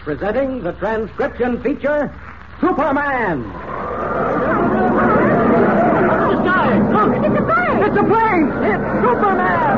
presenting the transcription feature, Superman. The sky! Look! It's a plane! It's a plane! It's Superman!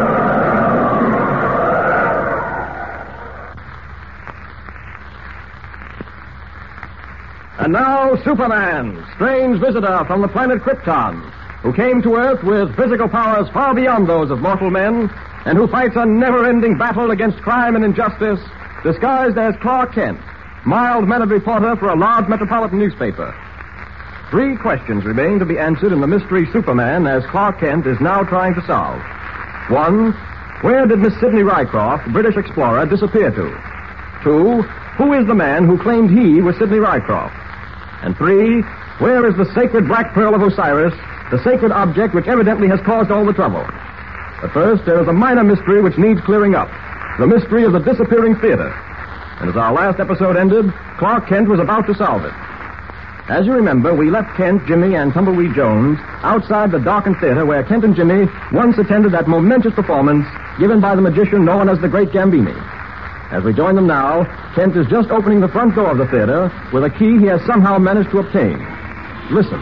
And now, Superman, strange visitor from the planet Krypton, who came to Earth with physical powers far beyond those of mortal men, and who fights a never-ending battle against crime and injustice, disguised as Clark Kent, mild-mannered reporter for a large metropolitan newspaper. 3 questions remain to be answered in the mystery Superman, as Clark Kent is now trying to solve. 1, where did Miss Sidney Rycroft, British explorer, disappear to? 2, who is the man who claimed he was Sidney Rycroft? And 3, where is the sacred Black Pearl of Osiris, the sacred object which evidently has caused all the trouble? But first, there is a minor mystery which needs clearing up. The mystery of the disappearing theater. And as our last episode ended, Clark Kent was about to solve it. As you remember, we left Kent, Jimmy, and Tumbleweed Jones outside the darkened theater where Kent and Jimmy once attended that momentous performance given by the magician known as the Great Gambini. As we join them now, Kent is just opening the front door of the theater with a key he has somehow managed to obtain. Listen.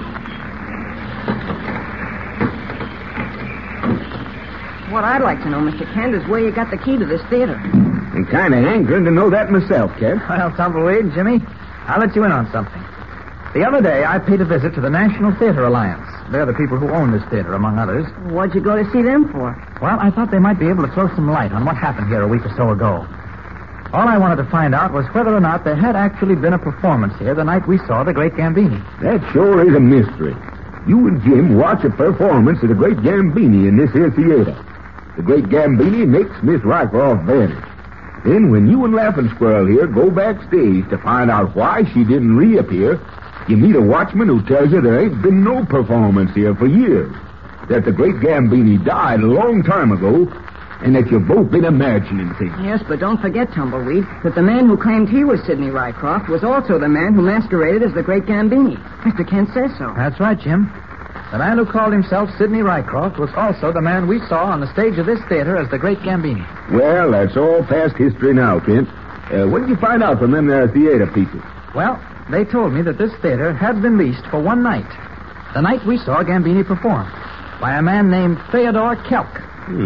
What I'd like to know, Mr. Kent, is where you got the key to this theater. I'm kind of hankering to know that myself, Kent. Well, Tumbleweed, Jimmy, I'll let you in on something. The other day, I paid a visit to the National Theater Alliance. They're the people who own this theater, among others. What'd you go to see them for? Well, I thought they might be able to throw some light on what happened here a week or so ago. All I wanted to find out was whether or not there had actually been a performance here the night we saw the Great Gambini. That sure is a mystery. You and Jim watch a performance of the Great Gambini in this here theater. The Great Gambini makes Miss Rycroft vanish. Then when you and Laughing Squirrel here go backstage to find out why she didn't reappear, you meet a watchman who tells you there ain't been no performance here for years, that the Great Gambini died a long time ago, and that you've both been imagining things. Yes, but don't forget, Tumbleweed, that the man who claimed he was Sidney Rycroft was also the man who masqueraded as the Great Gambini. Mr. Kent says so. That's right, Jim. The man who called himself Sidney Rycroft was also the man we saw on the stage of this theater as the Great Gambini. Well, that's all past history now, Kent. What did you find out from them there theater people? Well, they told me that this theater had been leased for one night. The night we saw Gambini perform. By a man named Theodore Kelk.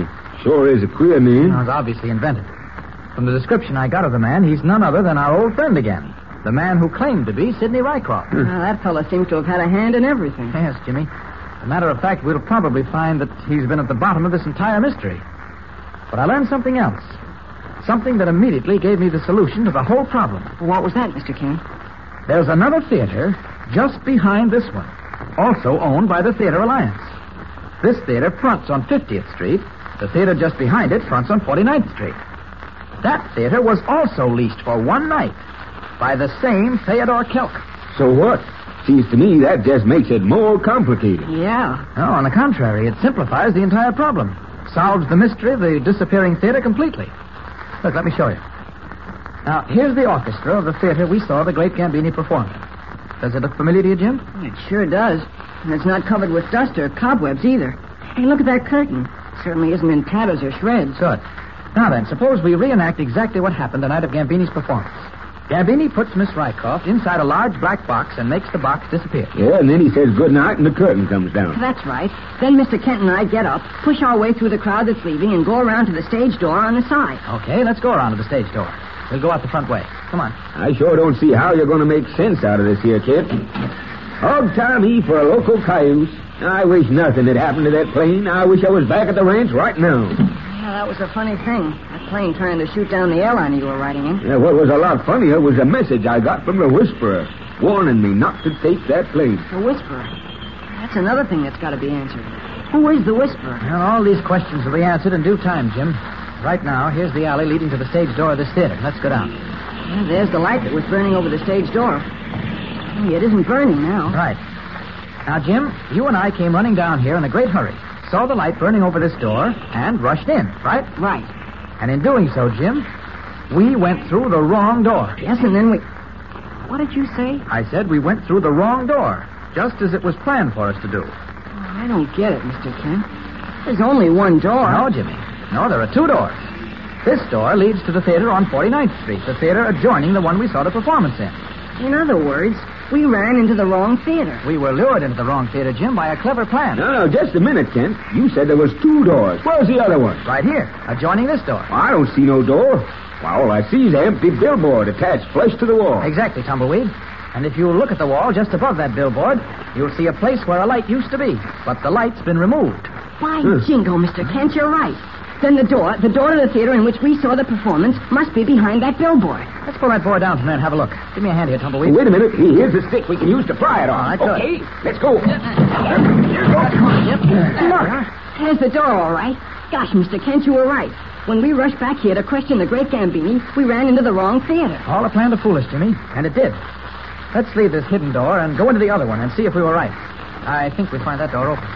Sure is a queer name. It was obviously invented. From the description I got of the man, he's none other than our old friend again. The man who claimed to be Sidney Rycroft. Now, that fella seems to have had a hand in everything. Yes, Jimmy. As a matter of fact, we'll probably find that he's been at the bottom of this entire mystery. But I learned something else. Something that immediately gave me the solution to the whole problem. What was that, Mr. Kent? There's another theater just behind this one, also owned by the Theater Alliance. This theater fronts on 50th Street. The theater just behind it fronts on 49th Street. That theater was also leased for one night by the same Theodore Kelk. So what? Seems to me that just makes it more complicated. Yeah. No, on the contrary, it simplifies the entire problem. Solves the mystery of the disappearing theater completely. Look, let me show you. Now, here's the orchestra of the theater we saw the Great Gambini perform. Does it look familiar to you, Jim? It sure does. And it's not covered with dust or cobwebs either. Hey, look at that curtain. It certainly isn't in tatters or shreds. Good. Now then, suppose we reenact exactly what happened the night of Gambini's performance. Gambini puts Miss Rycroft inside a large black box and makes the box disappear. Yeah, and then he says goodnight and the curtain comes down. That's right. Then Mr. Kent and I get up, push our way through the crowd that's leaving, and go around to the stage door on the side. Okay, let's go around to the stage door. We'll go out the front way. Come on. I sure don't see how you're going to make sense out of this here, kid. Hog time E for a local cayuse. I wish nothing had happened to that plane. I wish I was back at the ranch right now. Yeah, that was a funny thing. That plane trying to shoot down the airliner you were riding in. Yeah, what was a lot funnier was a message I got from the Whisperer, warning me not to take that plane. The Whisperer? That's another thing that's got to be answered. Who is the Whisperer? Well, all these questions will be answered in due time, Jim. Right now, here's the alley leading to the stage door of this theater. Let's go down. Yeah, there's the light that was burning over the stage door. Hey, it isn't burning now. Right. Now, Jim, you and I came running down here in a great hurry, saw the light burning over this door, and rushed in, right? Right. And in doing so, Jim, we went through the wrong door. Yes, and then we... What did you say? I said we went through the wrong door, just as it was planned for us to do. Oh, I don't get it, Mr. Kent. There's only one door. No, Jimmy. No, there are two doors. This door leads to the theater on 49th Street, the theater adjoining the one we saw the performance in. In other words, we ran into the wrong theater. We were lured into the wrong theater, Jim, by a clever plan. No, just a minute, Kent. You said there was 2 doors. Where's the other one? Right here, adjoining this door. I don't see no door. Well, all I see is an empty billboard attached flush to the wall. Exactly, Tumbleweed. And if you look at the wall just above that billboard, you'll see a place where a light used to be. But the light's been removed. By jingo, Mr. Kent, you're right. Then the door to the theater in which we saw the performance must be behind that billboard. Let's pull that board down from there and have a look. Give me a hand here, Tumbleweed. Wait a minute. Here's a stick we can use to pry it on. All right, good. Okay, let's go. Look, there's the door, all right. Gosh, Mr. Kent, you were right. When we rushed back here to question the great Gambini, we ran into the wrong theater. All a plan to fool us, Jimmy. And it did. Let's leave this hidden door and go into the other one and see if we were right. I think we find that door open.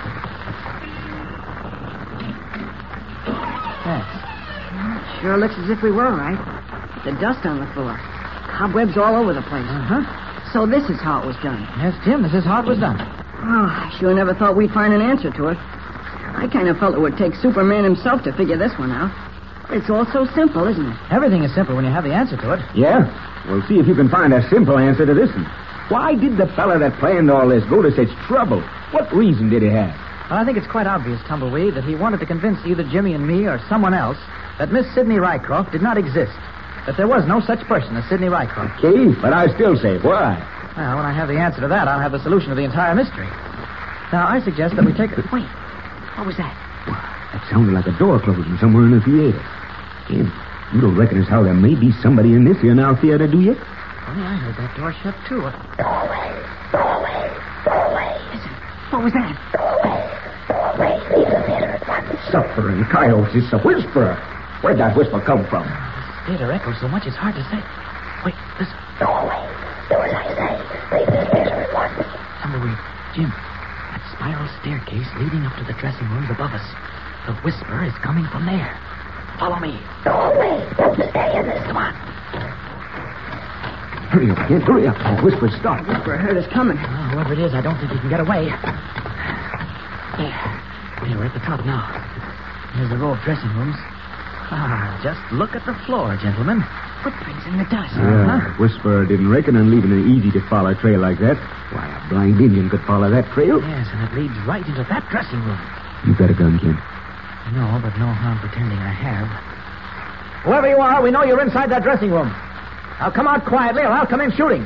Yes. Sure looks as if we were right. The dust on the floor. Cobwebs all over the place. Uh-huh. So this is how it was done. Yes, Jim, this is how it was done. Oh, I sure never thought we'd find an answer to it. I kind of felt it would take Superman himself to figure this one out. It's all so simple, isn't it? Everything is simple when you have the answer to it. Yeah? Well, see if you can find a simple answer to this one. Why did the fella that planned all this go to such trouble? What reason did he have? Well, I think it's quite obvious, Tumbleweed, that he wanted to convince either Jimmy and me or someone else that Miss Sidney Rycroft did not exist. That there was no such person as Sidney Rycroft. Okay, but I still say, why? Well, when I have the answer to that, I'll have the solution to the entire mystery. Now, I suggest that we take a... Wait, what was that? That sounded like a door closing somewhere in the theater. Ken, you don't reckon as how there may be somebody in this here now theater, do you? Funny, I heard that door shut, too. Listen, what was that? Suffering coyotes, it's a whisper. Where'd that whisper come from? This theater echoes so much it's hard to say. Wait, listen. Do as I say. Leave this theater at once. Tumbleweed, Jim, that spiral staircase leading up to the dressing rooms above us. The whisper is coming from there. Follow me. Go away. Don't stay in this. Come on. Hurry up, Kent, hurry up. That whisper stopped. Whisper heard us coming. Well, whoever it is, I don't think he can get away. There, we're at the top now. There's the row of dressing rooms. Just look at the floor, gentlemen. Footprints in the dust. Yeah, whisper didn't reckon on leaving an easy-to-follow trail like that. Why, a blind Indian could follow that trail. Yes, and it leads right into that dressing room. You got a gun, Kent? No, but no harm pretending I have. Whoever you are, we know you're inside that dressing room. Now come out quietly or I'll come in shooting.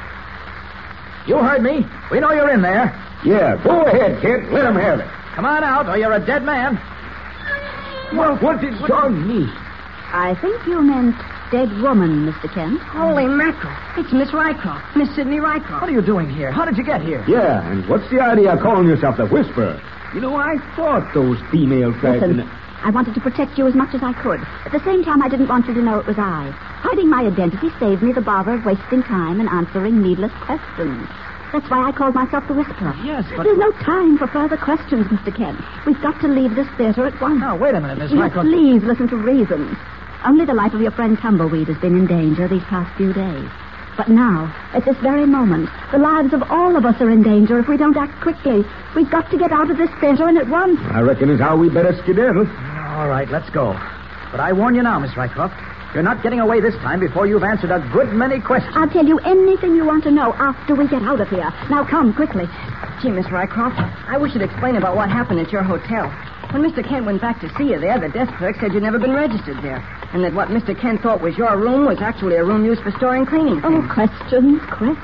You heard me. We know you're in there. Yeah, go ahead, Kent. Let him have it. Come on out or you're a dead man. Well, what did John mean? I think you meant dead woman, Mr. Kent. Holy mackerel. It's Miss Rycroft. Miss Sidney Rycroft. What are you doing here? How did you get here? Yeah, and what's the idea of calling yourself the Whisperer? You know, I thought those female Listen, I wanted to protect you as much as I could. At the same time, I didn't want you to know it was I. Hiding my identity saved me the bother of wasting time and answering needless questions. That's why I called myself the Whisperer. Yes, but... There's no time for further questions, Mr. Kent. We've got to leave this theater at once. Now, wait a minute, Miss Yes, Rycroft. please listen to reason. Only the life of your friend Tumbleweed has been in danger these past few days. But now, at this very moment, the lives of all of us are in danger if we don't act quickly. We've got to get out of this theater and at once. I reckon is how we better skedaddle. All right, let's go. But I warn you now, Miss Rycroft. You're not getting away this time before you've answered a good many questions. I'll tell you anything you want to know after we get out of here. Now come, quickly. Gee, Miss Rycroft, I wish you'd explain about what happened at your hotel. When Mr. Kent went back to see you there, the desk clerk said you'd never been registered there, and that what Mr. Kent thought was your room was actually a room used for storing cleaning Oh, things. questions.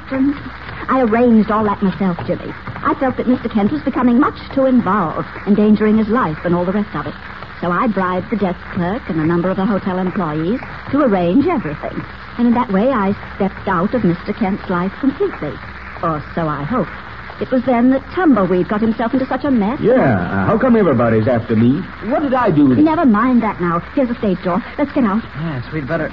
I arranged all that myself, Jimmy. I felt that Mr. Kent was becoming much too involved, endangering his life and all the rest of it. So I bribed the desk clerk and a number of the hotel employees to arrange everything. And in that way, I stepped out of Mr. Kent's life completely. Or so I hoped. It was then that Tumbleweed got himself into such a mess. Yeah, how come everybody's after me? What did I do? Never mind that now. Here's the stage door. Let's get out. Yes, we'd better...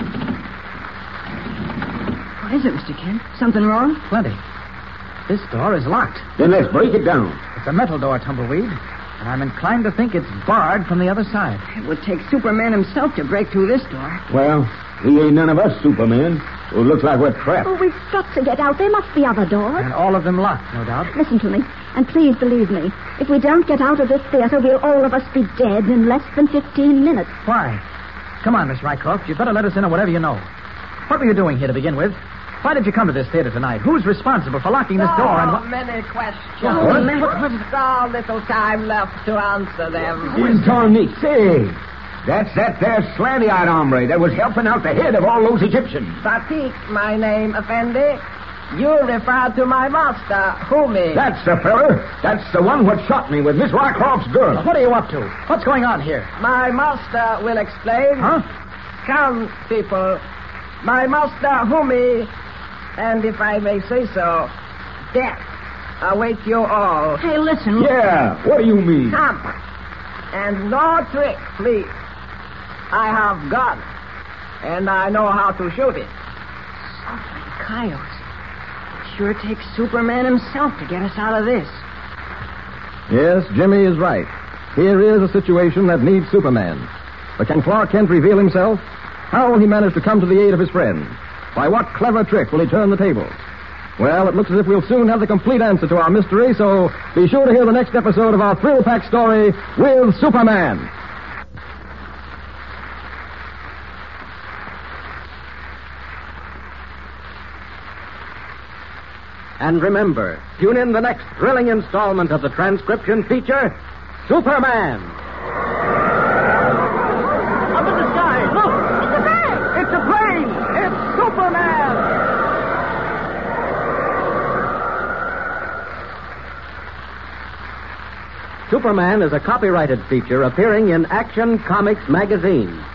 What is it, Mr. Kent? Something wrong? Plenty. This door is locked. Then let's break it down. It's a metal door, Tumbleweed. And I'm inclined to think it's barred from the other side. It would take Superman himself to break through this door. Well, we ain't none of us Superman. It looks like we're trapped. Oh, we've got to get out. There must be other doors. And all of them locked, no doubt. Listen to me, and please believe me. If we don't get out of this theater, we'll all of us be dead in less than 15 minutes. Why? Come on, Miss Rycroft. You'd better let us in on whatever you know. What were you doing here to begin with? Why did you come to this theater tonight? Who's responsible for locking this door? And what... many questions. What? So little time left to answer them. Say, that's that there slanty-eyed hombre that was helping out the head of all those Egyptians. Batik, my name, Effendi. You refer to my master, Humi. That's the feller. That's the one what shot me with Miss Rycroft's girl. What are you up to? What's going on here? My master will explain. Huh? Come, people. My master, Humi, and if I may say so, death await you all. Hey, listen. Yeah, what do you mean? Come. And no trick, please. I have gun, and I know how to shoot it. Softly, coyotes. It sure takes Superman himself to get us out of this. Yes, Jimmy is right. Here is a situation that needs Superman. But can Clark Kent reveal himself? How will he manage to come to the aid of his friend? By what clever trick will he turn the tables? Well, it looks as if we'll soon have the complete answer to our mystery, so be sure to hear the next episode of our thrill-packed story with Superman. And remember, tune in the next thrilling installment of the transcription feature, Superman. Up in the sky! Look! It's a plane! It's a plane! It's Superman! Superman is a copyrighted feature appearing in Action Comics magazine.